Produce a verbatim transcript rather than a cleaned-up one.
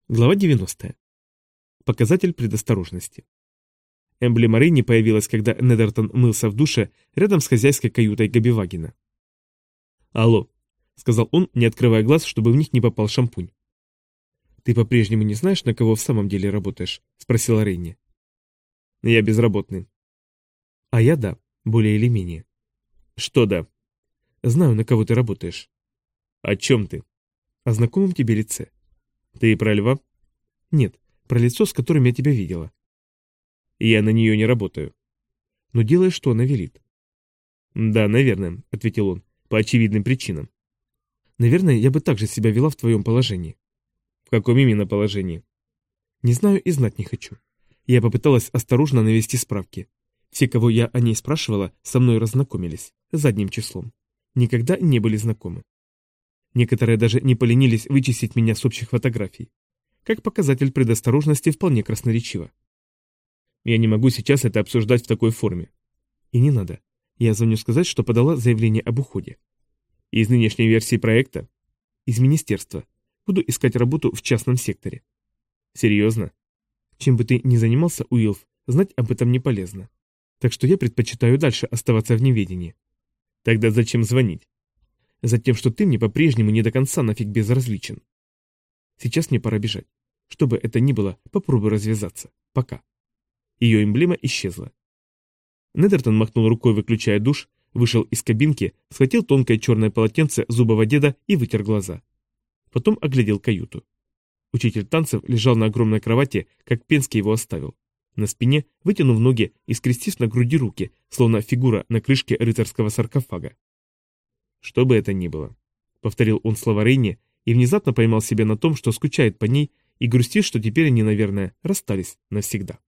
Глава девяностая. Показатель предосторожности. Эмблема Рейни появилась, когда Недертон мылся в душе рядом с хозяйской каютой Габивагена. «Алло», — сказал он, не открывая глаз, чтобы в них не попал шампунь. «Ты по-прежнему не знаешь, на кого в самом деле работаешь?» — спросила Рейни. «Я безработный». «А я да, более или менее». «Что да?» «Знаю, на кого ты работаешь». «О чем ты?» «О знакомом тебе лице». «Ты про льва?» «Нет, про лицо, с которым я тебя видела». «Я на нее не работаю». «Но делаешь, что она велит». «Да, наверное», — ответил он, — «по очевидным причинам». «Наверное, я бы также себя вела в твоем положении». «В каком именно положении?» «Не знаю и знать не хочу». Я попыталась осторожно навести справки. Все, кого я о ней спрашивала, со мной разнакомились, задним числом. Никогда не были знакомы. Некоторые даже не поленились вычистить меня с общих фотографий. Как показатель предосторожности вполне красноречиво. Я не могу сейчас это обсуждать в такой форме. И не надо. Я звоню сказать, что подала заявление об уходе. Из нынешней версии проекта? Из министерства. Буду искать работу в частном секторе. Серьезно? Чем бы ты ни занимался, Уилф, знать об этом не полезно. Так что я предпочитаю дальше оставаться в неведении. Тогда зачем звонить? Затем, что ты мне по-прежнему не до конца нафиг безразличен. Сейчас мне пора бежать. Что бы это ни было, попробуй развязаться. Пока. Ее эмблема исчезла. Недертон махнул рукой, выключая душ, вышел из кабинки, схватил тонкое черное полотенце зубова деда и вытер глаза. Потом оглядел каюту. Учитель танцев лежал на огромной кровати, как Пенский его оставил. На спине, вытянув ноги и скрестив на груди руки, словно фигура на крышке рыцарского саркофага. «Что бы это ни было», — повторил он слова Рейни и внезапно поймал себя на том, что скучает по ней и грустит, что теперь они, наверное, расстались навсегда.